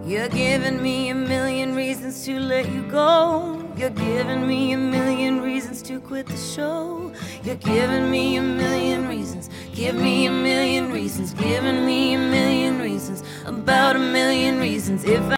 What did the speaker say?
You're giving me a million reasons to let you go. You're giving me a million reasons to quit the show. You're giving me a million reasons. Give me a million reasons. Giving me a million reasons. About a million reasons. If